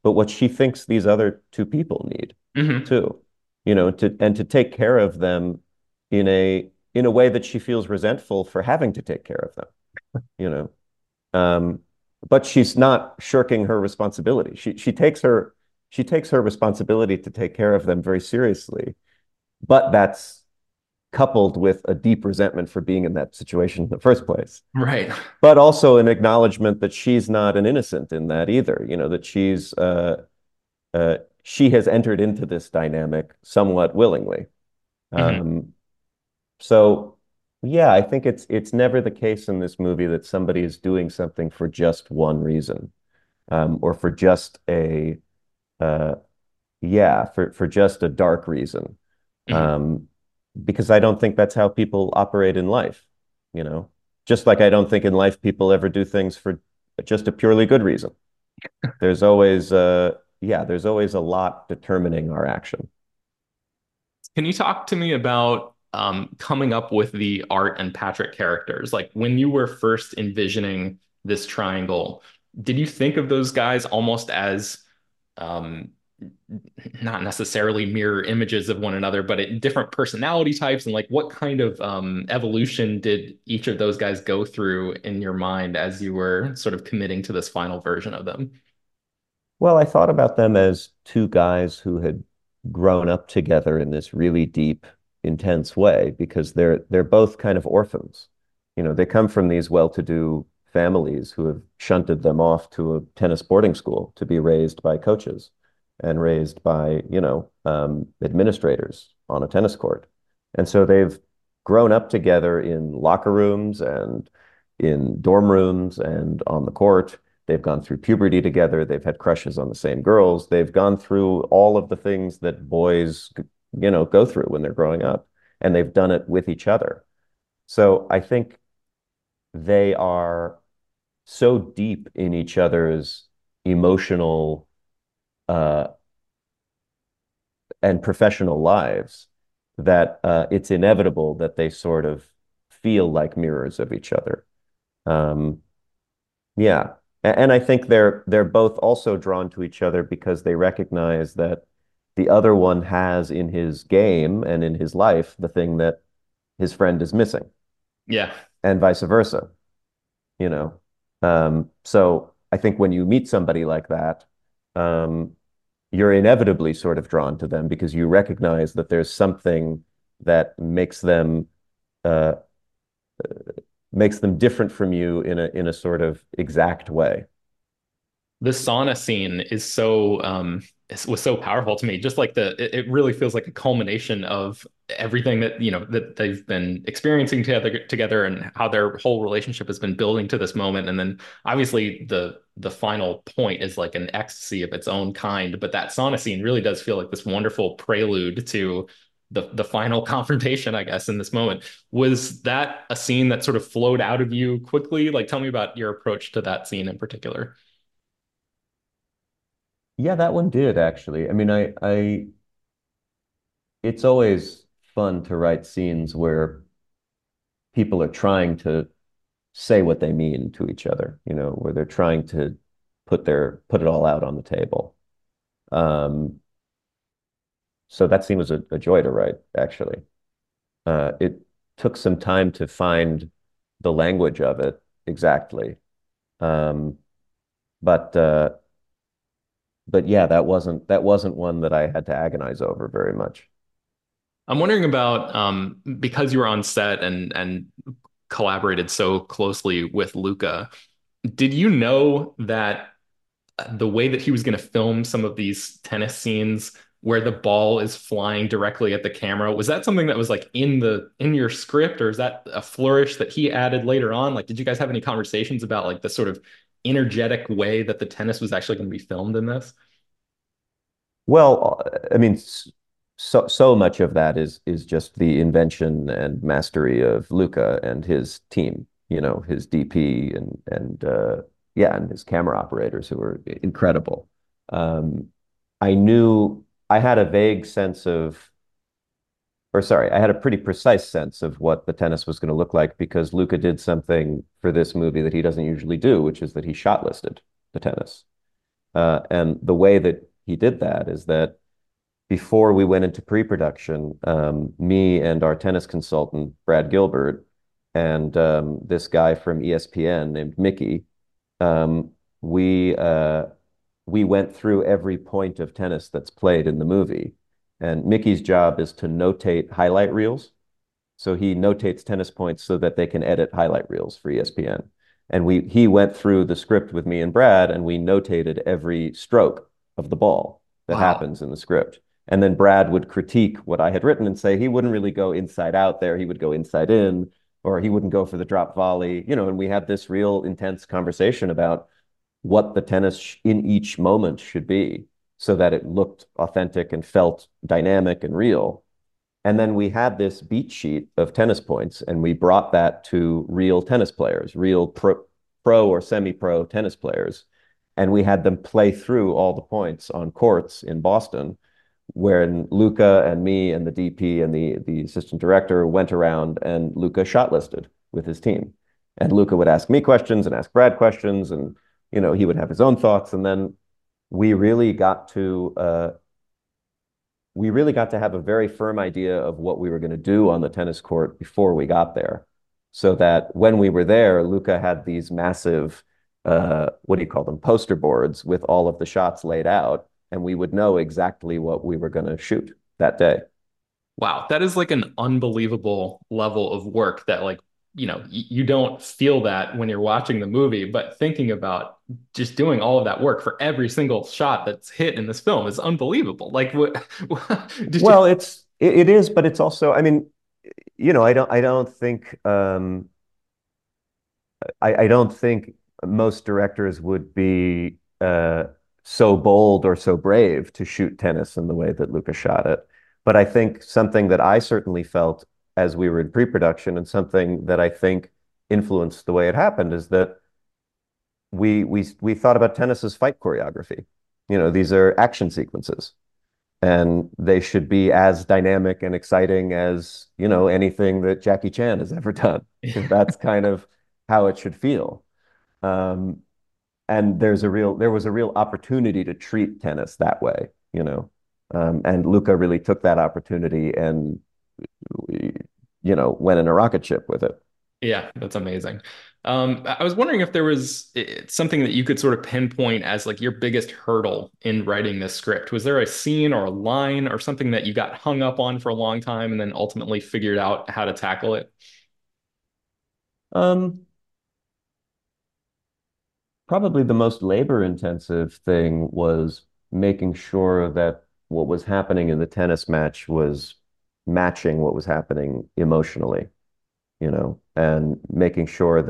but what she thinks these other two people need Hmm. too, to take care of them in a way that she feels resentful for having to take care of them, you know. Um, but she's not shirking her responsibility. She takes her responsibility to take care of them very seriously, but that's coupled with a deep resentment for being in that situation in the first place. Right. But also an acknowledgement that she's not an innocent in that either, that she has entered into this dynamic somewhat willingly. Hmm. Um, so yeah, I think it's never the case in this movie that somebody is doing something for just one reason, or for just a uh, yeah, for just a dark reason. Hmm. Um, because I don't think that's how people operate in life, you know. Just like I don't think in life people ever do things for just a purely good reason. There's always a lot determining our action. Can you talk to me about coming up with the Art and Patrick characters? Like when you were first envisioning this triangle, did you think of those guys almost as um, not necessarily mirror images of one another, but different personality types? And like what kind of evolution did each of those guys go through in your mind as you were sort of committing to this final version of them? Well, I thought about them as two guys who had grown up together in this really deep, intense way because they're both kind of orphans. They come from these well-to-do families who have shunted them off to a tennis boarding school to be raised by coaches and raised by, administrators on a tennis court. And so they've grown up together in locker rooms and in dorm rooms and on the court. They've gone through puberty together. They've had crushes on the same girls. They've gone through all of the things that boys, go through when they're growing up, and they've done it with each other. So I think they are so deep in each other's emotional uh, and professional lives that it's inevitable that they sort of feel like mirrors of each other. Um, Yeah. And I think they're both also drawn to each other because they recognize that the other one has in his game and in his life the thing that his friend is missing, Yeah. and vice versa, you know. So I think when you meet somebody like that, um, you're inevitably sort of drawn to them because you recognize that there's something that uh, makes them different from you in a sort of exact way. The sauna scene is was so powerful to me. Just like it really feels like a culmination of everything that that they've been experiencing together and how their whole relationship has been building to this moment. And then obviously the final point is like an ecstasy of its own kind. But that sauna scene really does feel like this wonderful prelude to the final confrontation, I guess, in this moment. Was that a scene that sort of flowed out of you quickly? Like, tell me about your approach to that scene in particular. Yeah, that one did actually. I mean, it's always fun to write scenes where people are trying to say what they mean to each other, where they're trying to put it all out on the table. Um, so that scene was a joy to write, actually. It took some time to find the language of it exactly. Um, but but yeah, that wasn't one that I had to agonize over very much. I'm wondering about because you were on set and collaborated so closely with Luca, did you know that the way that he was going to film some of these tennis scenes where the ball is flying directly at the camera, was that something that was like in your script, or is that a flourish that he added later on? Like, did you guys have any conversations about like the sort of energetic way that the tennis was actually going to be filmed in this? Well, I mean, so much of that is just the invention and mastery of Luca and his team, his DP and his camera operators who were incredible. Um, I knew I had a vague sense of, or sorry, I had a pretty precise sense of what the tennis was going to look like because Luca did something for this movie that he doesn't usually do, which is that he shot listed the tennis. And the way that he did that is that before we went into pre-production, me and our tennis consultant, Brad Gilbert, and this guy from ESPN named Mickey, um, we uh, we went through every point of tennis that's played in the movie. And Mickey's job is to notate highlight reels. So he notates tennis points so that they can edit highlight reels for ESPN. And he went through the script with me and Brad, and we notated every stroke of the ball that Wow. happens in the script. And then Brad would critique what I had written and say he wouldn't really go inside out there. He would go inside in, or he wouldn't go for the drop volley, and we had this real intense conversation about what the tennis in each moment should be so that it looked authentic and felt dynamic and real. And then we had this beat sheet of tennis points, and we brought that to real tennis players, real pro or semi-pro tennis players. And we had them play through all the points on courts in Boston, wherein Luca and me and the DP and the assistant director went around and Luca shot listed with his team. And Luca would ask me questions and ask Brad questions, and he would have his own thoughts. And then we really got to we really got to have a very firm idea of what we were going to do on the tennis court before we got there. So that when we were there, Luca had these massive, what do you call them, poster boards with all of the shots laid out, and we would know exactly what we were going to shoot that day. Wow, that is like an unbelievable level of work that like, you don't feel that when you're watching the movie, but thinking about just doing all of that work for every single shot that's hit in this film is unbelievable. Like what did you Well, it is, but it's also, I mean, I don't think I don't think most directors would be so bold or so brave to shoot tennis in the way that Lucas shot it. But I think something that I certainly felt as we were in pre-production, and something that I think influenced the way it happened, is that we thought about tennis as fight choreography. These are action sequences, and they should be as dynamic and exciting as, anything that Jackie Chan has ever done, because that's kind of how it should feel. Um, and there was a real opportunity to treat tennis that way. And Luca really took that opportunity and, went in a rocket ship with it. Yeah, that's amazing. I was wondering if there was something that you could sort of pinpoint as like your biggest hurdle in writing this script. Was there a scene or a line or something that you got hung up on for a long time and then ultimately figured out how to tackle it? Um, Probably the most labor intensive thing was making sure that what was happening in the tennis match was matching what was happening emotionally, and making sure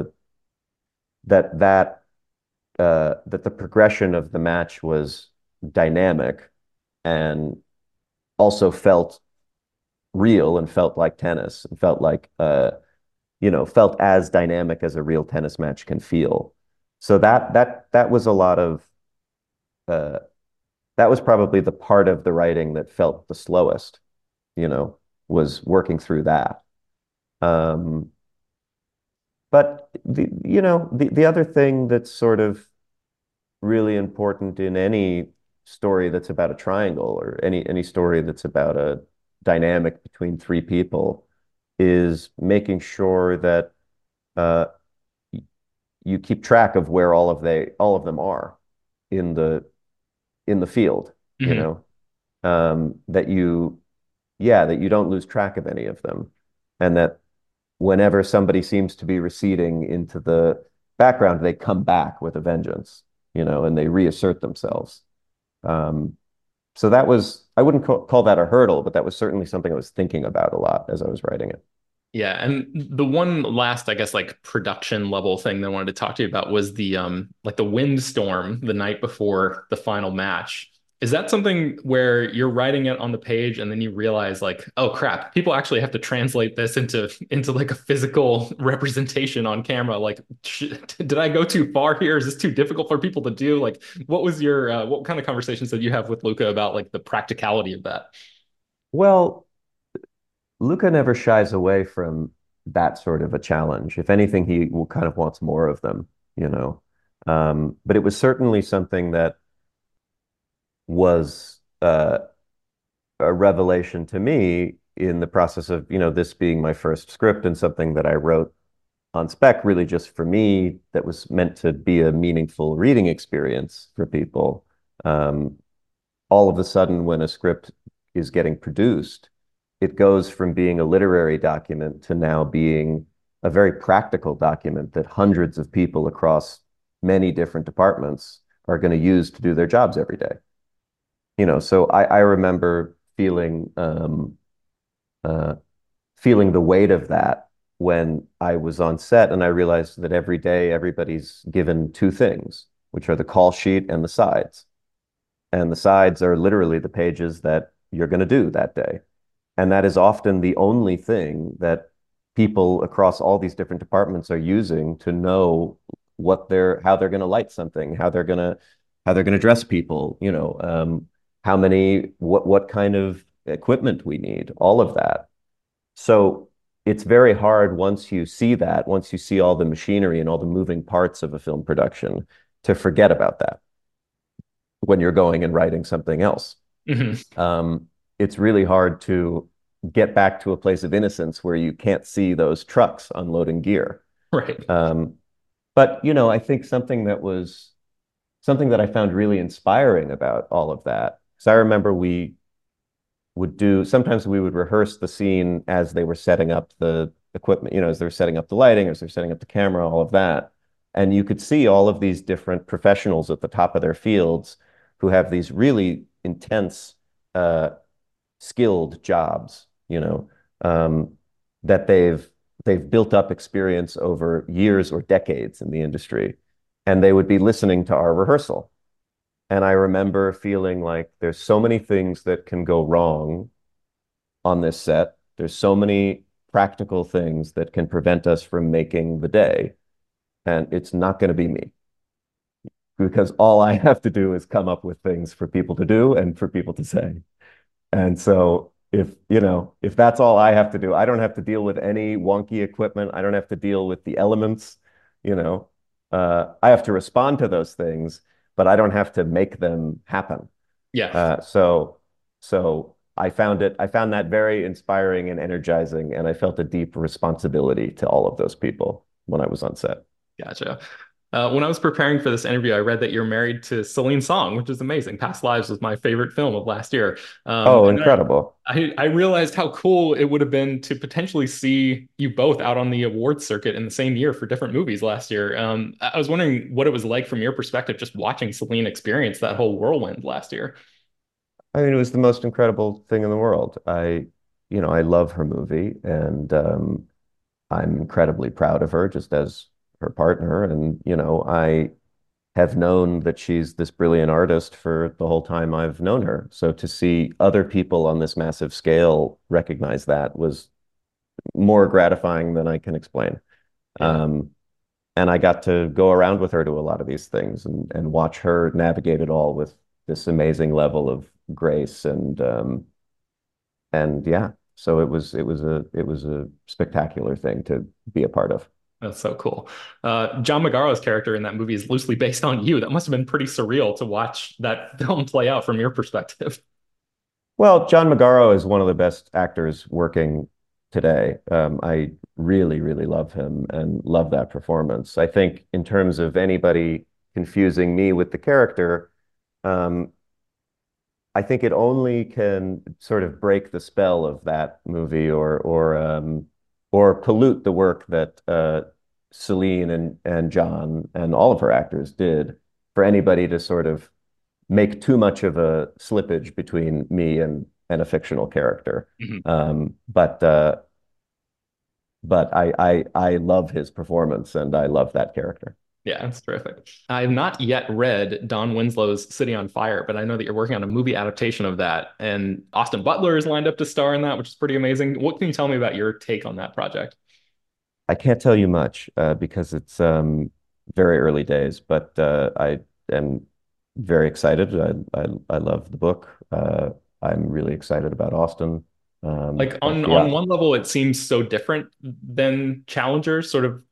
that that that the progression of the match was dynamic and also felt real and felt like tennis and felt like felt as dynamic as a real tennis match can feel. So that was a lot of uh, that was probably the part of the writing that felt the slowest, you know, was working through that. Um, but the other thing that's sort of really important in any story that's about a triangle, or any story that's about a dynamic between three people, is making sure that uh, you keep track of where all of them are in the field, you Mhm. know, that you don't lose track of any of them, and that whenever somebody seems to be receding into the background, they come back with a vengeance, and they reassert themselves. Um, so I wouldn't call that a hurdle, but that was certainly something I was thinking about a lot as I was writing it. Yeah, and the one last, I guess, like production level thing that I wanted to talk to you about was the like the windstorm the night before the final match. Is that something where you're writing it on the page and then you realize like, oh crap, people actually have to translate this into like a physical representation on camera? Like, did I go too far here? Is this too difficult for people to do? Like, what was your what kind of conversations did you have with Luca about like the practicality of that? Well, Luca never shies away from that sort of a challenge. If anything, he will kind of wants more of them, you know. But it was certainly something that was a revelation to me in the process of, this being my first script and something that I wrote on spec really just for me that was meant to be a meaningful reading experience for people. Um, all of a sudden, when a script is getting produced, it goes from being a literary document to now being a very practical document that hundreds of people across many different departments are going to use to do their jobs every day. So I remember uh, feeling the weight of that when I was on set and I realized that every day everybody's given two things, which are the call sheet and the sides. And the sides are literally the pages that you're going to do that day. And that is often the only thing that people across all these different departments are using to know how they're going to light something, how they're going to dress people, what kind of equipment we need, all of that. So it's very hard once you see all the machinery and all the moving parts of a film production, to forget about that when you're going and writing something else. Mhm. It's really hard to get back to a place of innocence where you can't see those trucks unloading gear. Right. But I think something that I found really inspiring about all of that, because I remember sometimes we would rehearse the scene as they were setting up the equipment, as they're setting up the lighting, as they're setting up the camera, all of that. And you could see all of these different professionals at the top of their fields who have these really intense, skilled jobs, that they've built up experience over years or decades in the industry. And they would be listening to our rehearsal. And I remember feeling like there's so many things that can go wrong on this set. There's so many practical things that can prevent us from making the day. And it's not going to be me, because all I have to do is come up with things for people to do and for people to say. And so if that's all I have to do, I don't have to deal with any wonky equipment. I don't have to deal with the elements, you know. I have to respond to those things, but I don't have to make them happen. Yeah. So I found that very inspiring and energizing, and I felt a deep responsibility to all of those people when I was on set. Gotcha. When I was preparing for this interview, I read that you're married to Celine Song, which is amazing. Past Lives was my favorite film of last year. Oh, And then incredible. I realized how cool it would have been to potentially see you both out on the awards circuit in the same year for different movies last year. I was wondering what it was like from your perspective, just watching Celine experience that whole whirlwind last year. I mean, it was the most incredible thing in the world. I love her movie, and I'm incredibly proud of her just as her partner. And, I have known that she's this brilliant artist for the whole time I've known her. So to see other people on this massive scale recognize that was more gratifying than I can explain. Yeah. Um, and I got to go around with her to a lot of these things and watch her navigate it all with this amazing level of grace and yeah. So it was a spectacular thing to be a part of. That's so cool. John Magaro's character in that movie is loosely based on you. That must have been pretty surreal to watch that film play out from your perspective. Well, John Magaro is one of the best actors working today. I really, really love him and love that performance. I think in terms of anybody confusing me with the character, um, I think it only can sort of break the spell of that movie or pollute the work that Celine and John and all of her actors did for anybody to sort of make too much of a slippage between me and a fictional character. Mhm. But I love his performance and I love that character. Yeah, it's terrific. I have not yet read Don Winslow's City on Fire, but I know that you're working on a movie adaptation of that. And Austin Butler is lined up to star in that, which is pretty amazing. What can you tell me about your take on that project? I can't tell you much because it's very early days, but I am very excited. I love the book. I'm really excited about Austin. Like But on yeah, one level, it seems so different than Challenger, sort of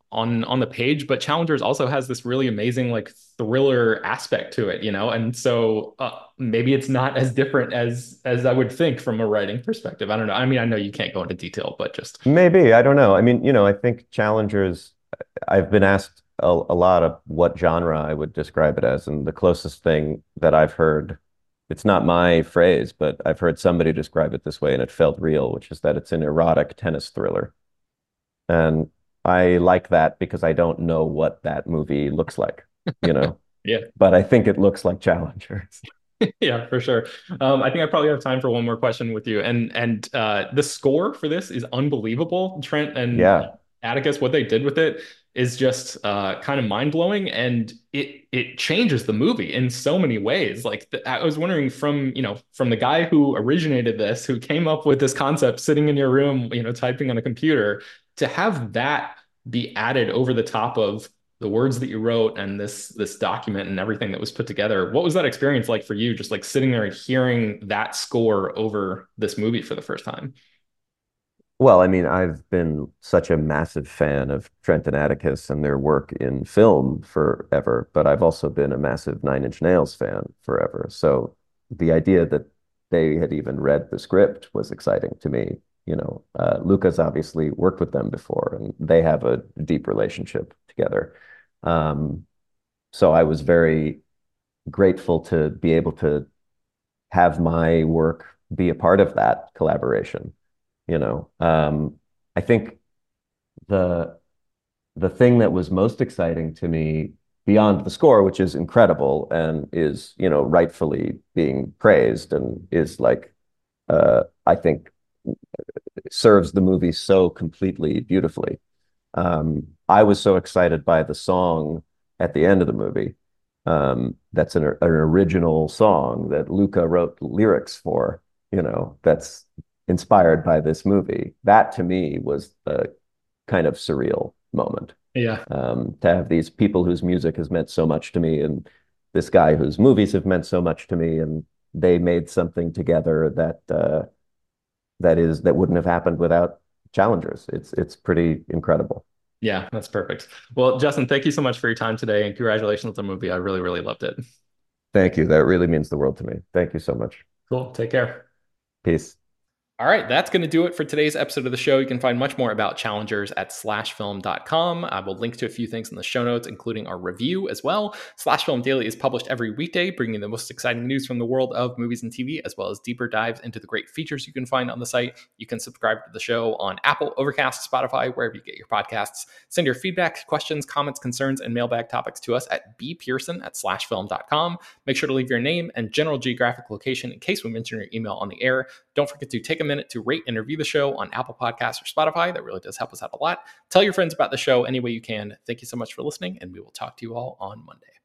on the page, but Challengers also has this really amazing like thriller aspect to it, and so maybe it's not as different as I would think from a writing perspective. I don't know. I mean, I know you can't go into detail, but just Maybe, I don't know. I mean, I think Challengers, I've been asked a lot of what genre I would describe it as, and the closest thing that I've heard, it's not my phrase, but I've heard somebody describe it this way, and it felt real, which is that it's an erotic tennis thriller. And I like that because I don't know what that movie looks like, you know, yeah. but I think it looks like Challengers. Yeah, for sure. I think I probably have time for one more question with you. And the score for this is unbelievable. Trent and Yeah. Atticus, what they did with it is just kind of mind blowing, and it changes the movie in so many ways. Like I was wondering from the guy who originated this, who came up with this concept, sitting in your room, typing on a computer, to have that be added over the top of the words that you wrote and this document and everything that was put together. What was that experience like for you, just like sitting there and hearing that score over this movie for the first time? Well, I mean, I've been such a massive fan of Trent and Atticus and their work in film forever, but I've also been a massive Nine Inch Nails fan forever. So the idea that they had even read the script was exciting to me. Luca's obviously worked with them before, and they have a deep relationship together. Um, so I was very grateful to be able to have my work be a part of that collaboration. I think the the thing that was most exciting to me beyond the score, which is incredible and is, rightfully being praised and is like, I think serves the movie so completely beautifully. I was so excited by the song at the end of the movie. That's an original song that Luca wrote lyrics for, that's inspired by this movie. That to me was the kind of surreal moment. Yeah. To have these people whose music has meant so much to me, and this guy whose movies have meant so much to me, and they made something together that wouldn't have happened without Challengers. It's pretty incredible. Yeah, that's perfect. Well, Justin, thank you so much for your time today, and congratulations on the movie. I really, really loved it. Thank you. That really means the world to me. Thank you so much. Cool. Take care. Peace. All right, that's going to do it for today's episode of the show. You can find much more about Challengers at slashfilm.com. I will link to a few things in the show notes, including our review as well. Slash Film Daily is published every weekday, bringing the most exciting news from the world of movies and TV, as well as deeper dives into the great features you can find on the site. You can subscribe to the show on Apple, Overcast, Spotify, wherever you get your podcasts. Send your feedback, questions, comments, concerns, and mailbag topics to us at bpearson@slashfilm.com. Make sure to leave your name and general geographic location in case we mention your email on the air. Don't forget to take a minute to rate and review the show on Apple Podcasts or Spotify. That really does help us out a lot. Tell your friends about the show any way you can. Thank you so much for listening, and we will talk to you all on Monday.